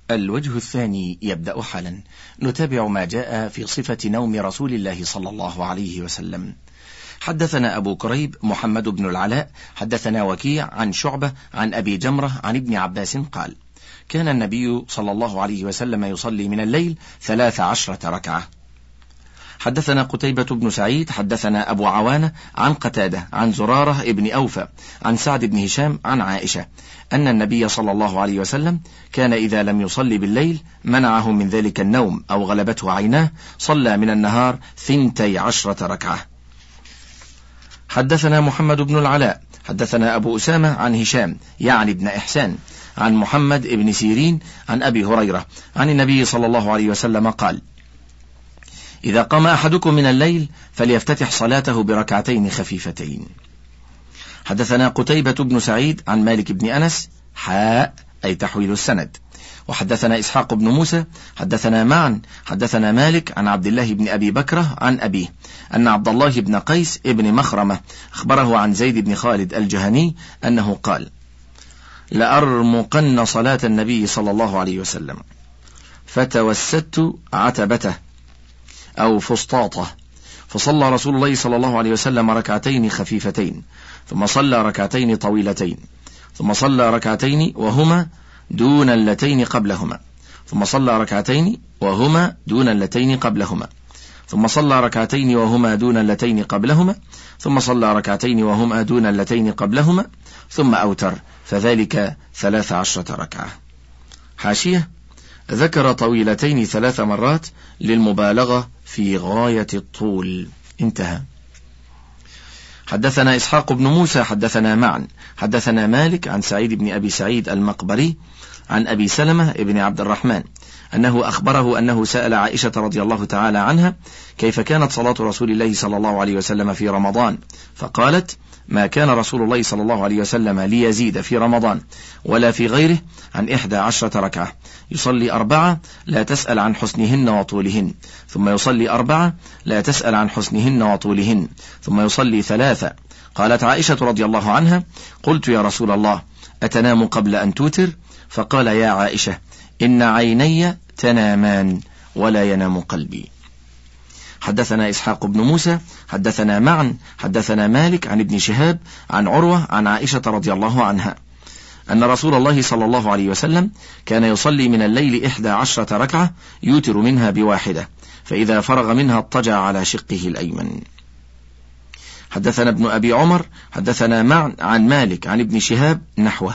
الوجه الثاني يبدأ حالا. نتابع ما جاء في صفة نوم رسول الله صلى الله عليه وسلم. حدثنا أبو كريب محمد بن العلاء حدثنا وكيع عن شعبة عن أبي جمرة عن ابن عباس قال: كان النبي صلى الله عليه وسلم يصلي من الليل 13 ركعة. حدثنا قتيبة بن سعيد حدثنا أبو عوانة عن قتادة عن زرارة ابن أوفى عن سعد بن هشام عن عائشة أن النبي صلى الله عليه وسلم كان إذا لم يصلي بالليل منعه من ذلك النوم أو غلبته عيناه صلى من النهار 12 ركعة. حدثنا محمد بن العلاء حدثنا أبو أسامة عن هشام يعني ابن إحسان عن محمد بن سيرين عن أبي هريرة عن النبي صلى الله عليه وسلم قال: إذا قام أحدكم من الليل فليفتتح صلاته بركعتين خفيفتين. حدثنا قتيبة بن سعيد عن مالك بن أنس أي تحويل السند. وحدثنا إسحاق بن موسى حدثنا معا حدثنا مالك عن عبد الله بن أبي بكرة عن أبيه أن عبد الله بن قيس ابن مخرمة أخبره عن زيد بن خالد الجهني أنه قال: لأرمقن صلاة النبي صلى الله عليه وسلم فتوسدت عتبته أو فسطاطه، فصلى رسول الله صلى الله عليه وسلم ركعتين خفيفتين، ثم صلى ركعتين طويلتين، ثم صلى ركعتين وهما دون اللتين قبلهما، ثم صلى ركعتين وهما دون اللتين قبلهما، ثم صلى ركعتين وهما دون اللتين قبلهما، ثم صلى ركعتين وهما دون اللتين قبلهما، ثم أوتر، فذلك 13 ركعة. حاشية: ذكر طويلتين 3 مرات للمبالغة في غاية الطول. انتهى. حدثنا إسحاق بن موسى حدثنا معا حدثنا مالك عن سعيد بن أبي سعيد المقبري عن أبي سلمة بن عبد الرحمن أنه أخبره أنه سأل عائشة رضي الله تعالى عنها كيف كانت صلاة رسول الله صلى الله عليه وسلم في رمضان، فقالت: ما كان رسول الله صلى الله عليه وسلم ليزيد في رمضان ولا في غيره عن 11 ركعة، يصلي 4 لا تسأل عن حسنهن وطولهن، ثم يصلي 4 لا تسأل عن حسنهن وطولهن، ثم يصلي 3. قالت عائشة رضي الله عنها: قلت يا رسول الله أتنام قبل أن توتر؟ فقال: يا عائشة إن عيني تنامان ولا ينام قلبي. حدثنا إسحاق بن موسى حدثنا معا حدثنا مالك عن ابن شهاب عن عروة عن عائشة رضي الله عنها أن رسول الله صلى الله عليه وسلم كان يصلي من الليل 11 ركعة يوتر منها ب1، فإذا فرغ منها اضطجع على شقه الأيمن. حدثنا ابن أبي عمر حدثنا معا عن مالك عن ابن شهاب نحوه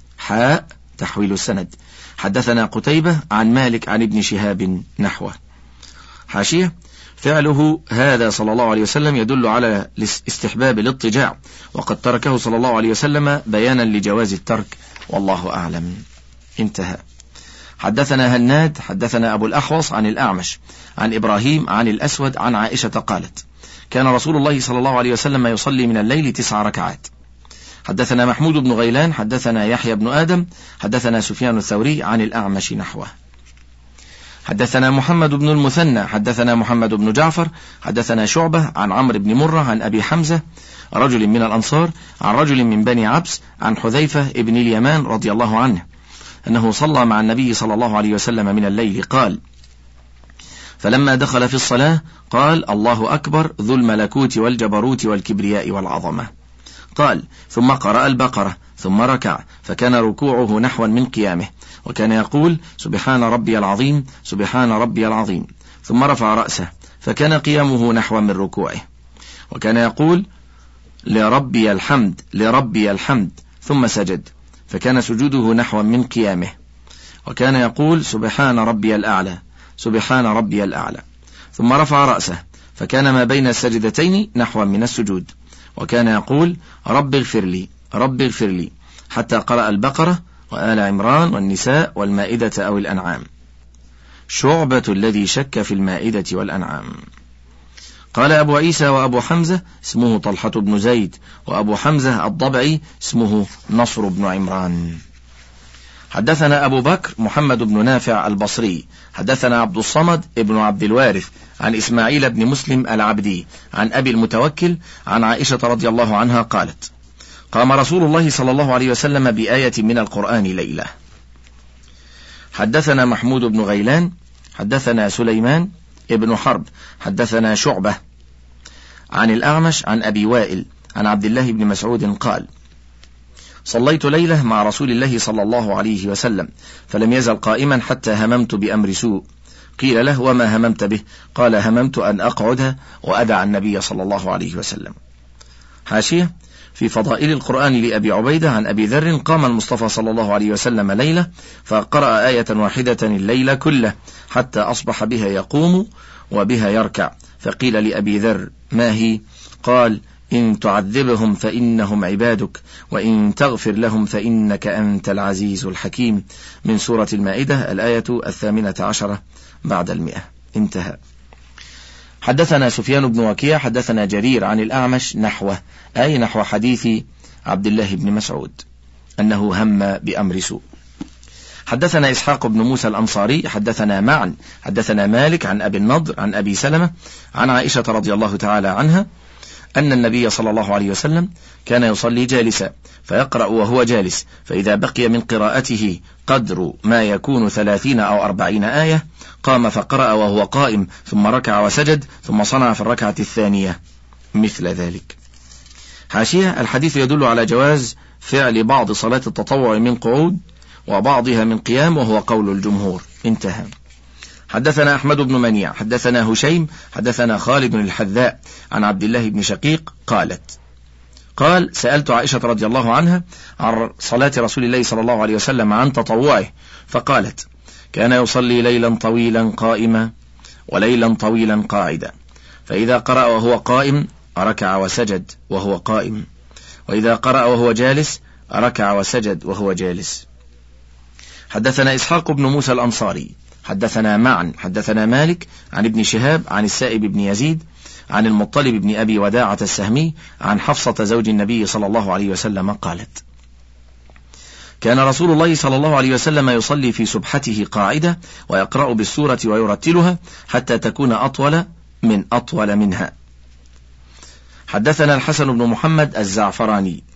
تحويل السند. حدثنا قتيبة عن مالك عن ابن شهاب نحوه. حاشية: فعله هذا صلى الله عليه وسلم يدل على استحباب الاضطجاع، وقد تركه صلى الله عليه وسلم بيانا لجواز الترك، والله أعلم. انتهى. حدثنا هناد حدثنا أبو الأحوص عن الأعمش عن إبراهيم عن الأسود عن عائشة قالت: كان رسول الله صلى الله عليه وسلم يصلي من الليل 9 ركعات. حدثنا محمود بن غيلان حدثنا يحيى بن آدم حدثنا سفيان الثوري عن الأعمش نحوه. حدثنا محمد بن المثنى حدثنا محمد بن جعفر حدثنا شعبة عن عمرو بن مرة عن أبي حمزة رجل من الأنصار عن رجل من بني عبس عن حذيفة ابن اليمان رضي الله عنه أنه صلى مع النبي صلى الله عليه وسلم من الليل. قال: فلما دخل في الصلاة قال: الله أكبر ذو الملكوت والجبروت والكبرياء والعظمة. قال: ثم قرأ البقرة ثم ركع، فكان ركوعه نحوا من قيامه، وكان يقول: سبحان ربي العظيم سبحان ربي العظيم، ثم رفع رأسه، فكان قيامه نحوا من ركوعه، وكان يقول: لربي الحمد لربي الحمد، ثم سجد، فكان سجوده نحوا من قيامه، وكان يقول: سبحان ربي الأعلى سبحان ربي الأعلى، ثم رفع رأسه، فكان ما بين السجدتين نحوا من السجود، وكان يقول: رب اغفر لي رب اغفر لي، حتى قرأ البقرة وآل عمران والنساء والمائدة أو الأنعام. شعبة الذي شك في المائدة والأنعام. قال أبو عيسى وأبو حمزة اسمه طلحة بن زيد، وأبو حمزة الضبعي اسمه نصر بن عمران. حدثنا أبو بكر محمد بن نافع البصري حدثنا عبد الصمد ابن عبد الوارث عن إسماعيل بن مسلم العبدي عن أبي المتوكل عن عائشة رضي الله عنها قالت: قام رسول الله صلى الله عليه وسلم بآية من القرآن ليلة، حدثنا محمود بن غيلان حدثنا سليمان ابن حرب حدثنا شعبة عن الأعمش عن أبي وائل عن عبد الله بن مسعود قال: صليت ليلة مع رسول الله صلى الله عليه وسلم فلم يزل قائما حتى هممت بأمر سوء. قيل له: وما هممت به؟ قال: هممت أن أقعد وأدع النبي صلى الله عليه وسلم. حاشية: في فضائل القرآن لأبي عبيدة عن أبي ذر: قام المصطفى صلى الله عليه وسلم ليلة فقرأ آية واحدة الليل كله حتى أصبح بها يقوم وبها يركع، فقيل لأبي ذر: ما هي؟ قال: إن تعذبهم فإنهم عبادك وإن تغفر لهم فإنك أنت العزيز الحكيم، من سورة المائدة الآية 18 بعد 100. انتهى. حدثنا سفيان بن وكيع حدثنا جرير عن الأعمش نحوه، أي نحو حديث عبد الله بن مسعود أنه هم بأمر سوء. حدثنا إسحاق بن موسى الأنصاري حدثنا معا حدثنا مالك عن أبي النضر عن أبي سلمة عن عائشة رضي الله تعالى عنها أن النبي صلى الله عليه وسلم كان يصلي جالسا فيقرأ وهو جالس، فإذا بقي من قراءته قدر ما يكون 30 أو 40 آية قام فقرأ وهو قائم، ثم ركع وسجد، ثم صنع في الركعة الثانية مثل ذلك. حاشية: الحديث يدل على جواز فعل بعض صلاة التطوع من قعود وبعضها من قيام، وهو قول الجمهور. انتهى. حدثنا أحمد بن منيع حدثنا هشيم حدثنا خالد الحذاء عن عبد الله بن شقيق قال: سألت عائشة رضي الله عنها عن صلاة رسول الله صلى الله عليه وسلم عن تطوعه، فقالت: كان يصلي ليلا طويلا قائما وليلا طويلا قاعدا، فإذا قرأ وهو قائم ركع وسجد وهو قائم، وإذا قرأ وهو جالس ركع وسجد وهو جالس. حدثنا إسحاق بن موسى الأنصاري حدثنا معا حدثنا مالك عن ابن شهاب عن السائب بن يزيد عن المطلب بن أبي وداعة السهمي عن حفصة زوج النبي صلى الله عليه وسلم قالت: كان رسول الله صلى الله عليه وسلم يصلي في سبحته قاعدة ويقرأ بالسورة ويرتلها حتى تكون أطول منها. حدثنا الحسن بن محمد الزعفراني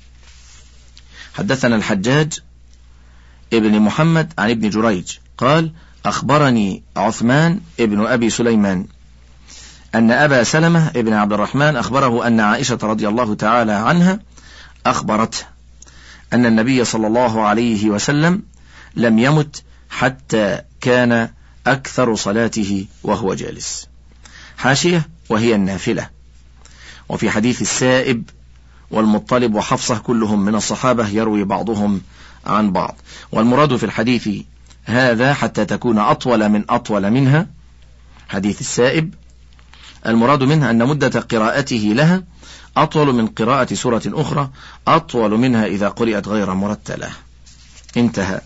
حدثنا الحجاج ابن محمد عن ابن جريج قال: أخبرني عثمان ابن أبي سليمان أن أبا سلمة ابن عبد الرحمن أخبره أن عائشة رضي الله تعالى عنها أخبرته أن النبي صلى الله عليه وسلم لم يمت حتى كان أكثر صلاته وهو جالس. حاشية: وهي النافلة. وفي حديث السائب والمطلب وحفصة كلهم من الصحابة يروي بعضهم عن بعض، والمراد في الحديث هذا حتى تكون أطول منها. حديث السائب المراد منها أن مدة قراءته لها أطول من قراءة سورة أخرى، أطول منها إذا قرأت غير مرتلة. انتهى.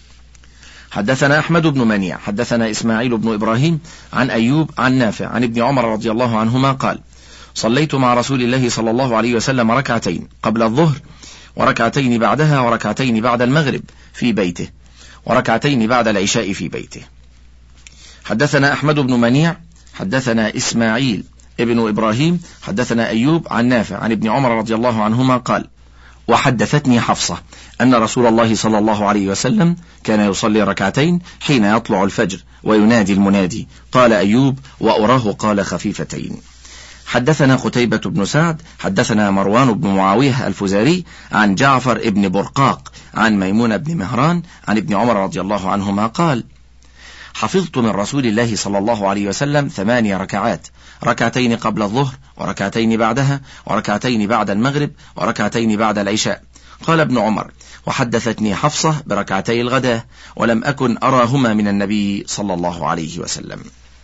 حدثنا أحمد بن منيع حدثنا إسماعيل بن إبراهيم عن أيوب عن نافع عن ابن عمر رضي الله عنهما قال: صليت مع رسول الله صلى الله عليه وسلم ركعتين قبل الظهر وركعتين بعدها وركعتين بعد المغرب في بيته وركعتين بعد العشاء في بيته. حدثنا أحمد بن منيع حدثنا إسماعيل ابن إبراهيم حدثنا أيوب عن نافع عن ابن عمر رضي الله عنهما قال: وحدثتني حفصة أن رسول الله صلى الله عليه وسلم كان يصلي ركعتين حين يطلع الفجر وينادي المنادي. قال أيوب: وأراه قال خفيفتين. حدثنا قتيبة بن سعد حدثنا مروان بن معاوية الفزاري عن جعفر ابن برقاق عن ميمون بن مهران عن ابن عمر رضي الله عنهما قال: حفظت من رسول الله صلى الله عليه وسلم 8 ركعات، ركعتين قبل الظهر وركعتين بعدها وركعتين بعد المغرب وركعتين بعد العشاء. قال ابن عمر: وحدثتني حفصة بركعتي الغداء ولم أكن أراهما من النبي صلى الله عليه وسلم.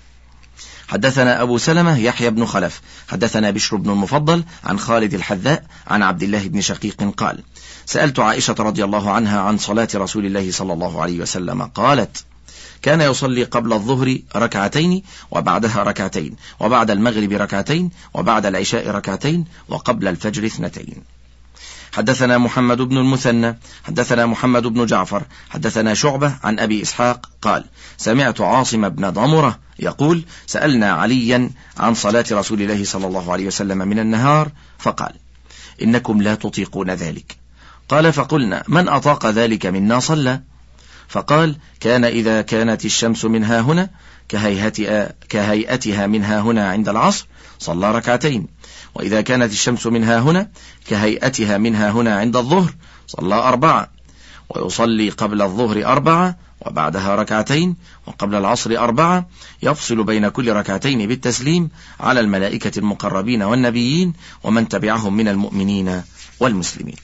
حدثنا أبو سلمة يحيى بن خلف حدثنا بشر بن المفضل عن خالد الحذاء عن عبد الله بن شقيق قال: سألت عائشة رضي الله عنها عن صلاة رسول الله صلى الله عليه وسلم قالت: كان يصلي قبل الظهر ركعتين وبعدها ركعتين وبعد المغرب ركعتين وبعد العشاء ركعتين وقبل الفجر 2. حدثنا محمد بن المثنى حدثنا محمد بن جعفر حدثنا شعبة عن أبي إسحاق قال: سمعت عاصم بن ضمرة يقول: سألنا عليا عن صلاة رسول الله صلى الله عليه وسلم من النهار فقال: إنكم لا تطيقون ذلك. قال: فقلنا: من أطاق ذلك منا صلى؟ فقال: كان إذا كانت الشمس منها هنا كهيئتها منها هنا عند العصر صلى ركعتين، وإذا كانت الشمس منها هنا كهيئتها منها هنا عند الظهر صلى 4، ويصلي قبل الظهر 4 وبعدها ركعتين، وقبل العصر 4، يفصل بين كل ركعتين بالتسليم على الملائكة المقربين والنبيين ومن تبعهم من المؤمنين والمسلمين.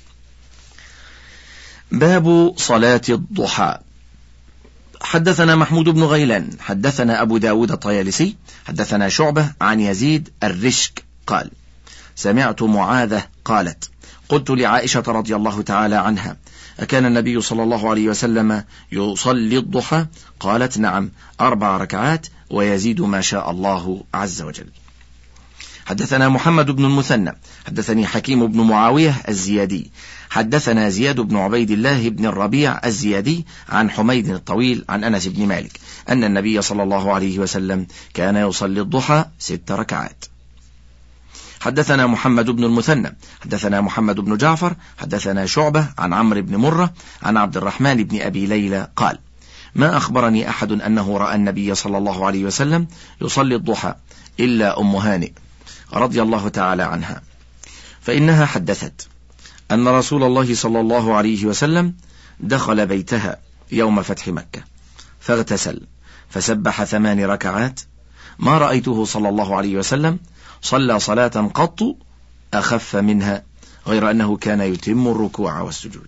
باب صلاة الضحى. حدثنا محمود بن غيلان حدثنا أبو داود الطيالسي حدثنا شعبة عن يزيد الرشك قال: سمعت معاذة قالت: قلت لعائشة رضي الله تعالى عنها: أكان النبي صلى الله عليه وسلم يصلي الضحى؟ قالت: نعم، 4 ركعات ويزيد ما شاء الله عز وجل. حدثنا محمد بن المثنى حدثني حكيم بن معاوية الزيادي حدثنا زياد بن عبيد الله بن الربيع الزيادي عن حميد الطويل عن أنس بن مالك أن النبي صلى الله عليه وسلم كان يصلي الضحى 6 ركعات. حدثنا محمد بن المثنى حدثنا محمد بن جعفر حدثنا شعبة عن عمرو بن مرة عن عبد الرحمن بن أبي ليلى قال: ما أخبرني أحد أنه رأى النبي صلى الله عليه وسلم يصلي الضحى إلا أم هانئ رضي الله تعالى عنها، فإنها حدثت أن رسول الله صلى الله عليه وسلم دخل بيتها يوم فتح مكة فاغتسل فسبح 8 ركعات، ما رأيته صلى الله عليه وسلم صلى صلاة قط أخف منها، غير أنه كان يتم الركوع والسجود.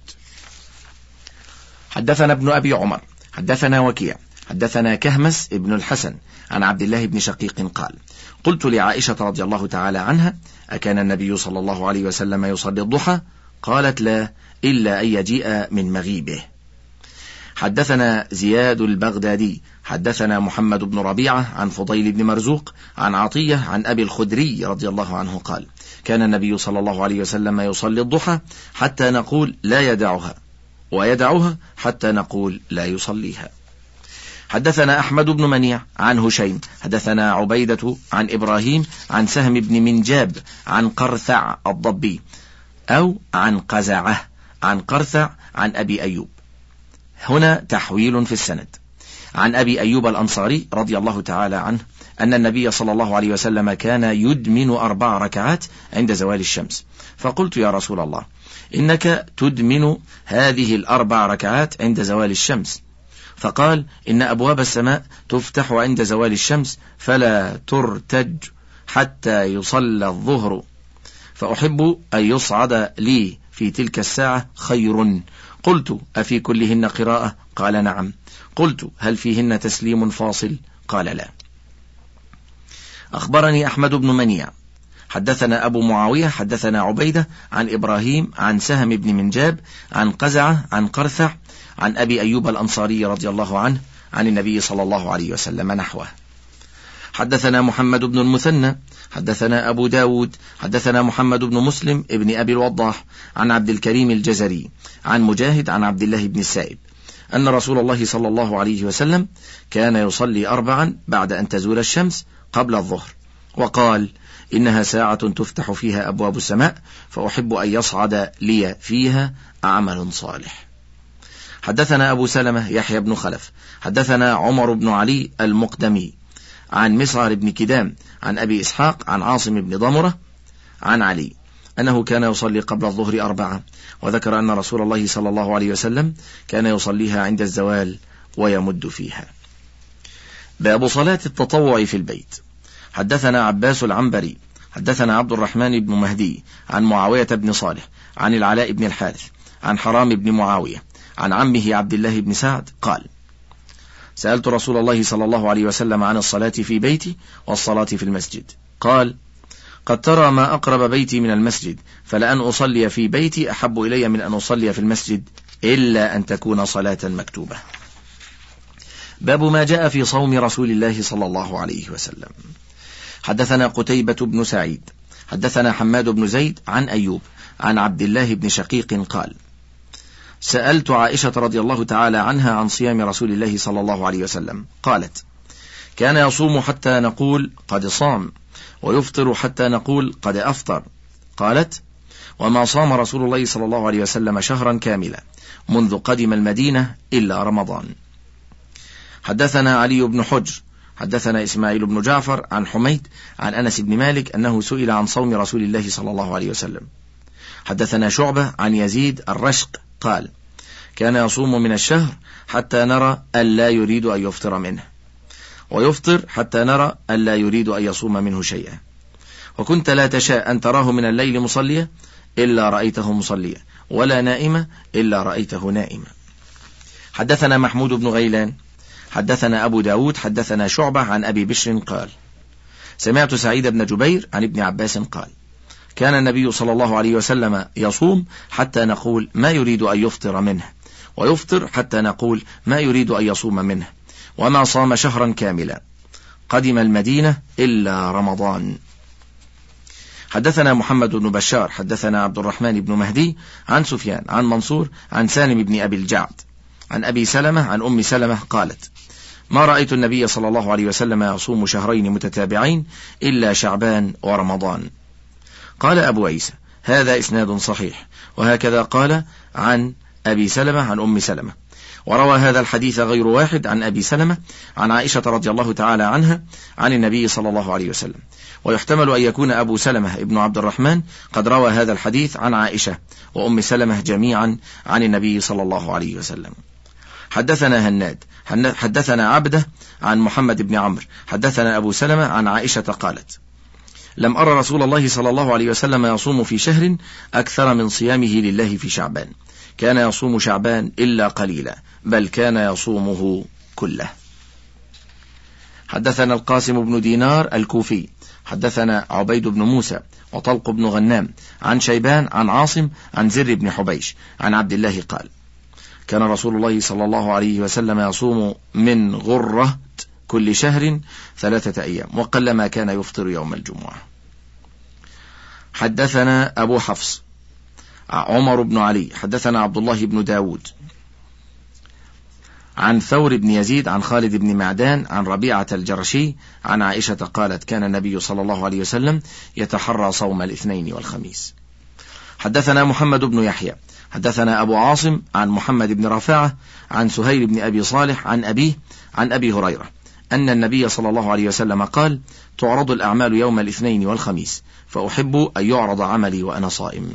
حدثنا ابن أبي عمر حدثنا وكيع حدثنا كهمس ابن الحسن عن عبد الله بن شقيق قال: قلت لعائشة رضي الله تعالى عنها: أكان النبي صلى الله عليه وسلم يصلي الضحى؟ قالت: لا، إلا أن يجيء من مغيبه. حدثنا زياد البغدادي حدثنا محمد بن ربيعة عن فضيل بن مرزوق عن عطية عن أبي الخدري رضي الله عنه قال: كان النبي صلى الله عليه وسلم يصلي الضحى حتى نقول لا يدعها، ويدعها حتى نقول لا يصليها. حدثنا أحمد بن منيع عن هشيم حدثنا عبيدة عن إبراهيم عن سهم بن منجاب عن قرثع الضبي أو عن قزعة عن قرثع عن أبي أيوب، هنا تحويل في السند، عن أبي أيوب الأنصاري رضي الله تعالى عنه أن النبي صلى الله عليه وسلم كان يدمن 4 ركعات عند زوال الشمس، فقلت: يا رسول الله، إنك تدمن هذه 4 ركعات عند زوال الشمس. فقال: إن أبواب السماء تفتح عند زوال الشمس فلا ترتج حتى يصلى الظهر، فأحب أن يصعد لي في تلك الساعة خير. قلت: أفي كلهن قراءة؟ قال: نعم. قلت: هل فيهن تسليم فاصل؟ قال: لا. أخبرني أحمد بن منيع حدثنا أبو معاوية حدثنا عبيدة عن إبراهيم عن سهم بن منجاب عن قزعة عن قرثع عن أبي أيوب الأنصاري رضي الله عنه عن النبي صلى الله عليه وسلم نحوه. حدثنا محمد بن المثنى حدثنا أبو داود حدثنا محمد بن مسلم ابن أبي الوضاح عن عبد الكريم الجزري عن مجاهد عن عبد الله بن السائب أن رسول الله صلى الله عليه وسلم كان يصلي 4 بعد أن تزول الشمس قبل الظهر، وقال: إنها ساعة تفتح فيها أبواب السماء، فأحب أن يصعد لي فيها عمل صالح. حدثنا أبو سلمة يحيى بن خلف حدثنا عمر بن علي المقدمي عن مسعر بن كدام عن أبي إسحاق عن عاصم بن ضمرة عن علي أنه كان يصلي قبل الظهر 4، وذكر أن رسول الله صلى الله عليه وسلم كان يصليها عند الزوال ويمد فيها. باب صلاة التطوع في البيت. حدثنا عباس العنبري حدثنا عبد الرحمن بن مهدي عن معاوية بن صالح عن العلاء بن الحارث عن حرام بن معاوية عن عمه عبد الله بن سعد قال: سألت رسول الله صلى الله عليه وسلم عن الصلاة في بيتي والصلاة في المسجد، قال: قد ترى ما أقرب بيتي من المسجد، فلأن أصلي في بيتي أحب إلي من أن أصلي في المسجد، إلا أن تكون صلاة مكتوبة. باب ما جاء في صوم رسول الله صلى الله عليه وسلم. حدثنا قتيبة بن سعيد حدثنا حماد بن زيد عن أيوب عن عبد الله بن شقيق قال: سألت عائشة رضي الله تعالى عنها عن صيام رسول الله صلى الله عليه وسلم، قالت: كان يصوم حتى نقول قد صام، ويفطر حتى نقول قد أفطر. قالت: وما صام رسول الله صلى الله عليه وسلم شهرا كاملا، منذ قدم المدينة إلا رمضان. حدثنا علي بن حجر حدثنا إسماعيل بن جعفر عن حميد عن أنس بن مالك أنه سئل عن صوم رسول الله صلى الله عليه وسلم. حدثنا شعبة عن يزيد الرشق قال: كان يصوم من الشهر حتى نرى ألا يريد أن يفطر منه، ويفطر حتى نرى ألا يريد أن يصوم منه شيئا، وكنت لا تشاء أن تراه من الليل مصليا إلا رأيته مصليا، ولا نائما إلا رأيته نائما. حدثنا محمود بن غيلان حدثنا أبو داود حدثنا شعبة عن أبي بشر قال: سمعت سعيد بن جبير عن ابن عباس قال: كان النبي صلى الله عليه وسلم يصوم حتى نقول ما يريد أن يفطر منه، ويفطر حتى نقول ما يريد أن يصوم منه، وما صام شهرا كاملا قدم المدينة إلا رمضان. حدثنا محمد بن بشار حدثنا عبد الرحمن بن مهدي عن سفيان عن منصور عن سالم بن أبي الجعد عن أبي سلمة عن أم سلمة قالت: ما رأيت النبي صلى الله عليه وسلم يصوم شهرين متتابعين إلا شعبان ورمضان. قال أبو عيسى: هذا إسناد صحيح، وهكذا قال عن أبي سلمة عن أم سلمة. وروى هذا الحديث غير واحد عن أبي سلمة عن عائشة رضي الله تعالى عنها عن النبي صلى الله عليه وسلم، ويحتمل أن يكون أبو سلمة ابن عبد الرحمن قد روى هذا الحديث عن عائشة وأم سلمة جميعا عن النبي صلى الله عليه وسلم. حدثنا هناد حدثنا عبده عن محمد بن عمرو حدثنا أبو سلمة عن عائشة قالت: لم أرى رسول الله صلى الله عليه وسلم يصوم في شهر أكثر من صيامه لله في شعبان، كان يصوم شعبان إلا قليلا، بل كان يصومه كله. حدثنا القاسم بن دينار الكوفي حدثنا عبيد بن موسى وطلق بن غنام عن شيبان عن عاصم عن زر بن حبيش عن عبد الله قال: كان رسول الله صلى الله عليه وسلم يصوم من غرة كل شهر 3 أيام، وقلما كان يفطر يوم الجمعة. حدثنا أبو حفص عمر بن علي حدثنا عبد الله بن داود عن ثور بن يزيد عن خالد بن معدان عن ربيعة الجرشي عن عائشة قالت: كان النبي صلى الله عليه وسلم يتحرى صوم الاثنين والخميس. حدثنا محمد بن يحيى حدثنا أبو عاصم عن محمد بن رفاعة عن سهيل بن أبي صالح عن أبيه عن أبي هريرة أن النبي صلى الله عليه وسلم قال: تعرض الأعمال يوم الاثنين والخميس، فأحب أن يعرض عملي وأنا صائم.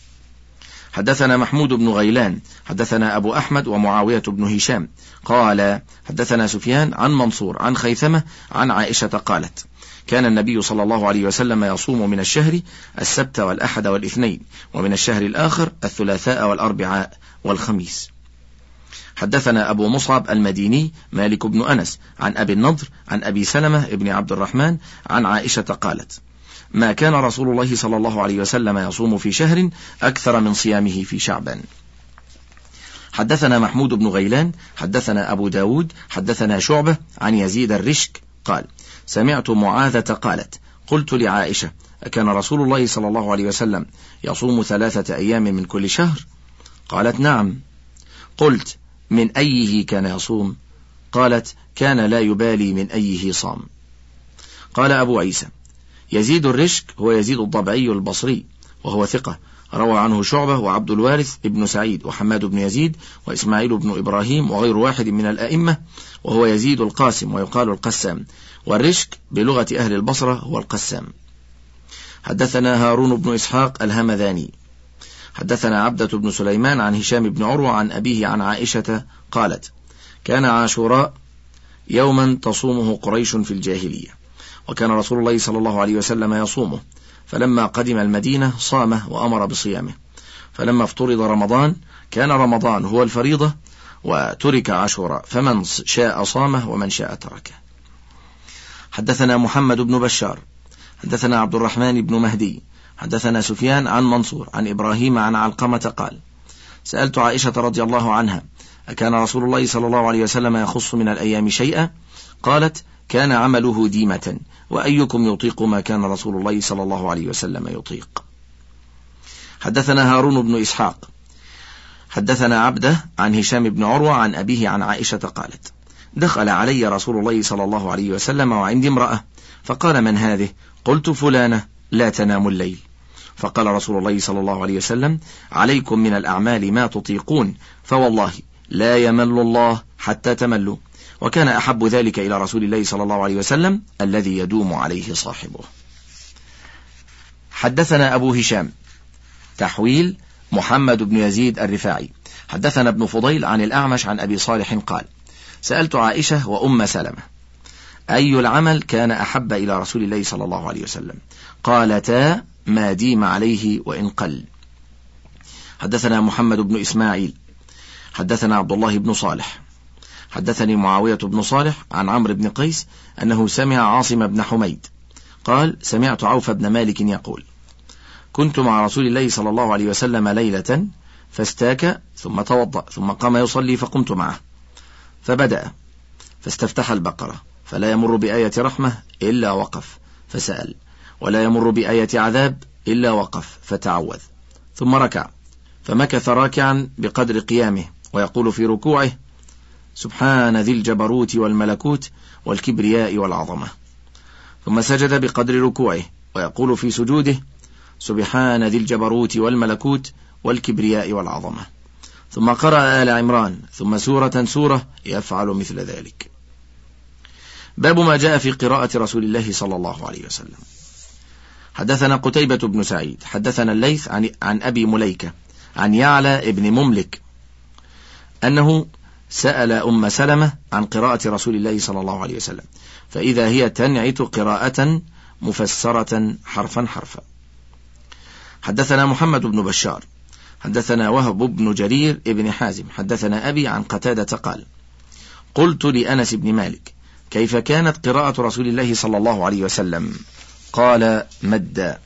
حدثنا محمود بن غيلان حدثنا أبو أحمد ومعاوية بن هشام قال: حدثنا سفيان عن منصور عن خيثمة عن عائشة قالت: كان النبي صلى الله عليه وسلم يصوم من الشهر السبت والأحد والاثنين، ومن الشهر الآخر الثلاثاء والأربعاء والخميس. حدثنا أبو مصعب المديني مالك بن أنس عن أبي النضر عن أبي سلمة ابن عبد الرحمن عن عائشة قالت: ما كان رسول الله صلى الله عليه وسلم يصوم في شهر أكثر من صيامه في شعبان. حدثنا محمود بن غيلان حدثنا أبو داود حدثنا شعبة عن يزيد الرشك قال: سمعت معاذة قالت: قلت لعائشة: أكان رسول الله صلى الله عليه وسلم يصوم 3 أيام من كل شهر؟ قالت: نعم. قلت: من أيه كان يصوم؟ قالت: كان لا يبالي من أيه صام. قال أبو عيسى: يزيد الرشك هو يزيد الضبعي البصري، وهو ثقة، روى عنه شعبة وعبد الوارث ابن سعيد وحماد بن يزيد وإسماعيل بن إبراهيم وغير واحد من الأئمة، وهو يزيد القاسم ويقال القسام، والرشك بلغة أهل البصرة هو القسام. حدثنا هارون بن إسحاق الهمذاني حدثنا عبدة بن سليمان عن هشام بن عروة عن أبيه عن عائشة قالت: كان عاشوراء يوما تصومه قريش في الجاهلية، وكان رسول الله صلى الله عليه وسلم يصومه، فلما قدم المدينة صامه وأمر بصيامه، فلما افترض رمضان كان رمضان هو الفريضة وترك عاشوراء، فمن شاء صامه ومن شاء تركه. حدثنا محمد بن بشار حدثنا عبد الرحمن بن مهدي حدثنا سفيان عن منصور عن إبراهيم عن علقمة قال: سألت عائشة رضي الله عنها: أكان رسول الله صلى الله عليه وسلم يخص من الأيام شيئا؟ قالت: كان عمله ديمة، وأيكم يطيق ما كان رسول الله صلى الله عليه وسلم يطيق. حدثنا هارون بن إسحاق حدثنا عبده عن هشام بن عروة عن أبيه عن عائشة قالت: دخل علي رسول الله صلى الله عليه وسلم وعندي امرأة، فقال: من هذه؟ قلت: فلانة لا تنام الليل. فقال رسول الله صلى الله عليه وسلم: عليكم من الأعمال ما تطيقون، فوالله لا يمل الله حتى تملوا. وكان أحب ذلك إلى رسول الله صلى الله عليه وسلم الذي يدوم عليه صاحبه. حدثنا أبو هشام تحويل محمد بن يزيد الرفاعي حدثنا ابن فضيل عن الأعمش عن أبي صالح قال: سألت عائشة وأم سلمة أي العمل كان أحب إلى رسول الله صلى الله عليه وسلم؟ قالتا: ما ديم عليه وإن قل. حدثنا محمد بن إسماعيل حدثنا عبد الله بن صالح حدثني معاوية بن صالح عن عمرو بن قيس أنه سمع عاصم بن حميد قال: سمعت عوف بن مالك يقول: كنت مع رسول الله صلى الله عليه وسلم ليلة فاستاك ثم توضأ ثم قام يصلي فقمت معه فبدأ فاستفتح البقرة فلا يمر بآية رحمة إلا وقف فسأل، ولا يمر بآية عذاب إلا وقف فتعوذ، ثم ركع فمكث راكعا بقدر قيامه ويقول في ركوعه: سبحان ذي الجبروت والملكوت والكبرياء والعظمة، ثم سجد بقدر ركوعه ويقول في سجوده: سبحان ذي الجبروت والملكوت والكبرياء والعظمة، ثم قرأ آل عمران ثم سورة يفعل مثل ذلك. باب ما جاء في قراءة رسول الله صلى الله عليه وسلم. حدثنا قتيبة بن سعيد حدثنا الليث عن أبي مليكة عن يعلى ابن مملك أنه سأل أم سلمة عن قراءة رسول الله صلى الله عليه وسلم، فإذا هي تنعت قراءة مفسرة حرفا حرفا. حدثنا محمد بن بشار حدثنا وهب بن جرير ابن حازم حدثنا أبي عن قتادة قال: قلت لأنس بن مالك: كيف كانت قراءة رسول الله صلى الله عليه وسلم؟ قال: مدا.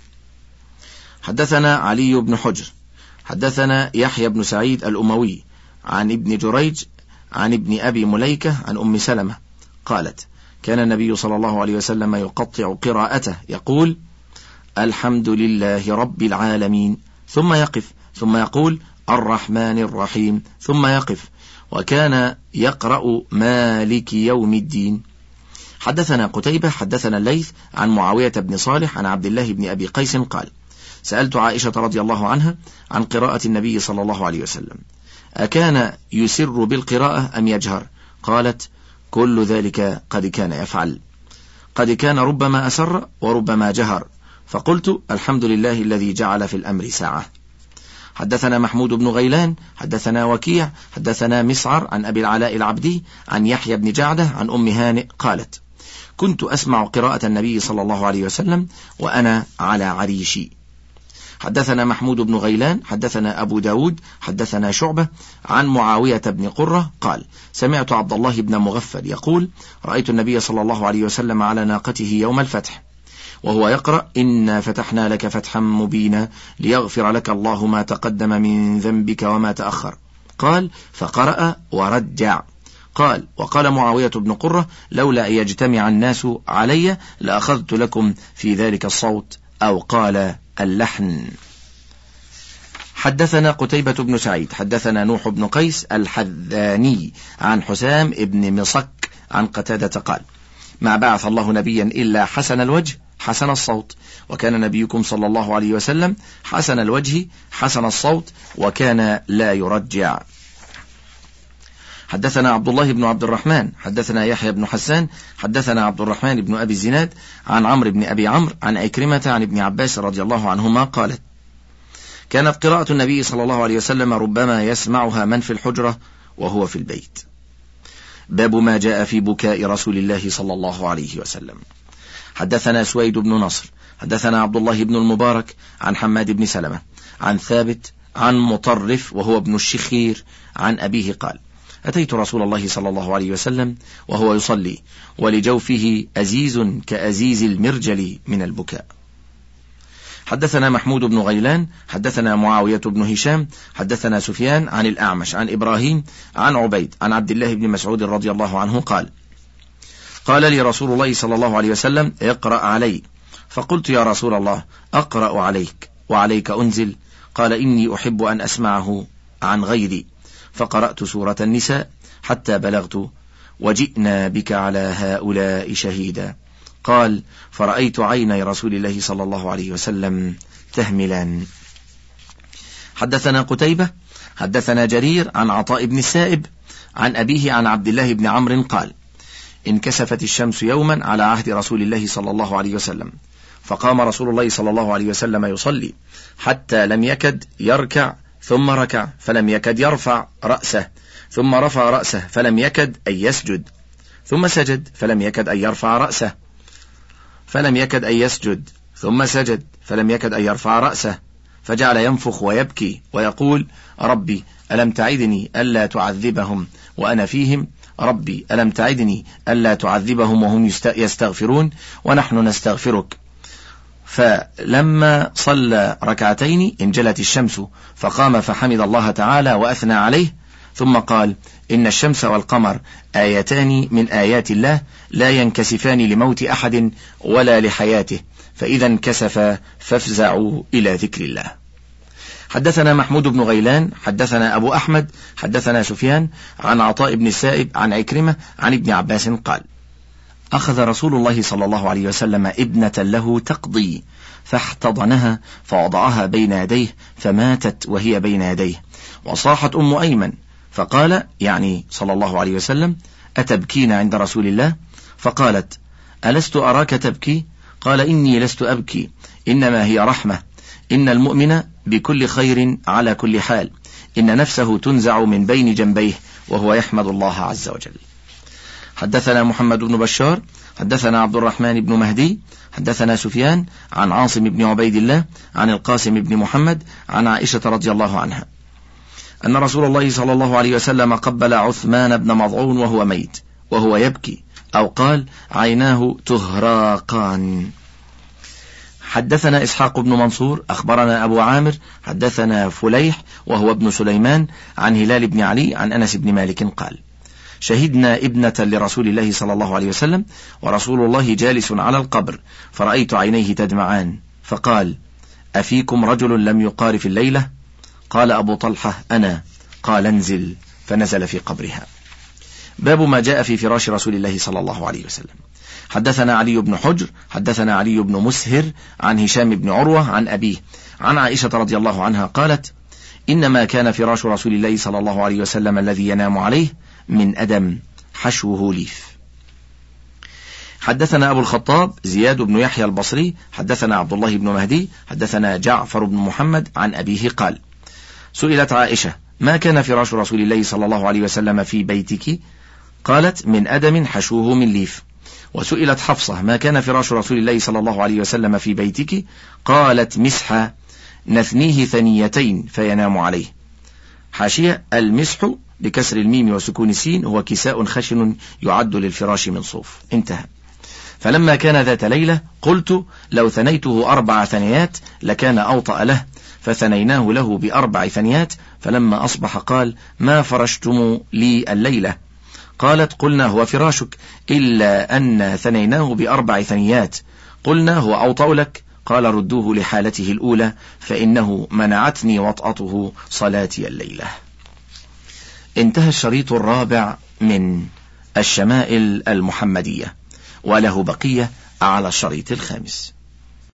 حدثنا علي بن حجر حدثنا يحيى بن سعيد الأموي عن ابن جريج عن ابن أبي مليكة عن أم سلمة قالت: كان النبي صلى الله عليه وسلم يقطع قراءته يقول: الحمد لله رب العالمين، ثم يقف، ثم يقول: الرحمن الرحيم، ثم يقف، وكان يقرأ مالك يوم الدين. حدثنا قتيبة حدثنا الليث عن معاوية بن صالح عن عبد الله بن أبي قيس قال: سألت عائشة رضي الله عنها عن قراءة النبي صلى الله عليه وسلم: أكان يسر بالقراءة أم يجهر؟ قالت: كل ذلك قد كان يفعل، قد كان ربما أسر وربما جهر، فقلت: الحمد لله الذي جعل في الأمر ساعة. حدثنا محمود بن غيلان حدثنا وكيع حدثنا مسعر عن أبي العلاء العبدي عن يحيى بن جعدة عن أم هانئ قالت: كنت أسمع قراءة النبي صلى الله عليه وسلم وأنا على عريشي. حدثنا محمود بن غيلان حدثنا أبو داود حدثنا شعبة عن معاوية بن قرة قال: سمعت عبد الله بن مغفل يقول: رأيت النبي صلى الله عليه وسلم على ناقته يوم الفتح وهو يقرأ: إنا فتحنا لك فتحا مبينا ليغفر لك الله ما تقدم من ذنبك وما تأخر. قال: فقرأ ورجع. قال: وقال معاوية بن قرة: لولا أن يجتمع الناس علي لأخذت لكم في ذلك الصوت، أو قال اللحن. حدثنا قتيبة بن سعيد حدثنا نوح بن قيس الحذاني عن حسام بن مصك عن قتادة قال: ما بعث الله نبيا إلا حسن الوجه حسن الصوت، وكان نبيكم صلى الله عليه وسلم حسن الوجه حسن الصوت، وكان لا يرجع. حدثنا عبد الله بن عبد الرحمن حدثنا يحيى بن حسان حدثنا عبد الرحمن بن أبي الزناد عن عمرو بن أبي عمرو عن عكرمة عن ابن عباس رضي الله عنهما قالت: كانت قراءة النبي صلى الله عليه وسلم ربما يسمعها من في الحجرة وهو في البيت. باب ما جاء في بكاء رسول الله صلى الله عليه وسلم. حدثنا سويد بن نصر حدثنا عبد الله بن المبارك عن حماد بن سلمة عن ثابت عن مطرف وهو ابن الشخير عن أبيه قال: أتيت رسول الله صلى الله عليه وسلم وهو يصلي ولجوفه أزيز كأزيز المرجل من البكاء. حدثنا محمود بن غيلان حدثنا معاوية بن هشام حدثنا سفيان عن الأعمش عن إبراهيم عن عبيد عن عبد الله بن مسعود رضي الله عنه قال: قال لي رسول الله صلى الله عليه وسلم: اقرأ علي. فقلت: يا رسول الله، أقرأ عليك وعليك أنزل؟ قال: إني أحب أن أسمعه عن غيري. فقرأت سورة النساء حتى بلغت: وجئنا بك على هؤلاء شهيدا. قال: فرأيت عيني رسول الله صلى الله عليه وسلم تهملان. حدثنا قتيبة حدثنا جرير عن عطاء بن السائب عن أبيه عن عبد الله بن عمرو قال: انكسفت الشمس يوما على عهد رسول الله صلى الله عليه وسلم، فقام رسول الله صلى الله عليه وسلم يصلي حتى لم يكد يركع، ثم ركع فلم يكد يرفع رأسه، ثم رفع رأسه فلم يكد أن يسجد، ثم سجد فلم يكد أن يرفع رأسه، فلم يكد أن يسجد، ثم سجد فلم يكد أن يرفع رأسه، فجعل ينفخ ويبكي ويقول: ربي ألم تعدني ألا تعذبهم وأنا فيهم، ربي ألم تعدني ألا تعذبهم وهم يستغفرون ونحن نستغفرك. فلما صلى ركعتين انجلت الشمس، فقام فحمد الله تعالى وأثنى عليه، ثم قال: إن الشمس والقمر آيتان من آيات الله لا ينكسفان لموت أحد ولا لحياته، فإذا انكسفا فافزعوا إلى ذكر الله. حدثنا محمود بن غيلان حدثنا أبو أحمد حدثنا سفيان عن عطاء بن السائب عن عكرمة عن ابن عباس قال: أخذ رسول الله صلى الله عليه وسلم ابنة له تقضي، فاحتضنها فوضعها بين يديه فماتت وهي بين يديه، وصاحت أم أيمن فقال، يعني صلى الله عليه وسلم: أتبكين عند رسول الله؟ فقالت: ألست أراك تبكي؟ قال: إني لست أبكي، إنما هي رحمة، إن المؤمن بكل خير على كل حال، إن نفسه تنزع من بين جنبيه وهو يحمد الله عز وجل. حدثنا محمد بن بشار حدثنا عبد الرحمن بن مهدي حدثنا سفيان عن عاصم بن عبيد الله عن القاسم بن محمد عن عائشة رضي الله عنها أن رسول الله صلى الله عليه وسلم قبل عثمان بن مضعون وهو ميت وهو يبكي، أو قال: عيناه تهراقان. حدثنا إسحاق بن منصور أخبرنا أبو عامر حدثنا فليح وهو ابن سليمان عن هلال بن علي عن أنس بن مالك قال: شهدنا ابنة لرسول الله صلى الله عليه وسلم ورسول الله جالس على القبر، فرأيت عينيه تدمعان، فقال: أفيكم رجل لم يقارف الليلة؟ قال أبو طلحة: أنا. قال: انزل، فنزل في قبرها. باب ما جاء في فراش رسول الله صلى الله عليه وسلم. حدثنا علي بن حجر حدثنا علي بن مسهر عن هشام بن عروة عن أبيه عن عائشة رضي الله عنها قالت: إنما كان فراش رسول الله صلى الله عليه وسلم الذي ينام عليه من أدم حشوه ليف. حدثنا أبو الخطاب زياد بن يحيى البصري حدثنا عبد الله بن مهدي حدثنا جعفر بن محمد عن أبيه قال: سئلت عائشة: ما كان فراش رسول الله صلى الله عليه وسلم في بيتك؟ قالت: من أدم حشوه من ليف. وسئلت حفصة: ما كان فراش رسول الله صلى الله عليه وسلم في بيتك؟ قالت: مسحة نثنيه ثنيتين فينام عليه. حاشية: المسح بكسر الميم وسكون السين هو كساء خشن يعد للفراش من صوف. انتهى. فلما كان ذات ليلة قلت: لو ثنيته 4 ثنيات لكان أوطأ له، فثنيناه له ب4 ثنيات، فلما أصبح قال: ما فرشتم لي الليلة؟ قالت: قلنا: هو فراشك، إلا أن ثنيناه ب4 ثنيات. قلنا: هو أوطأ لك. قال: ردوه لحالته الأولى، فإنه منعتني وطأته صلاتي الليلة. انتهى الشريط الرابع من الشمائل المحمدية، وله بقية على الشريط الخامس.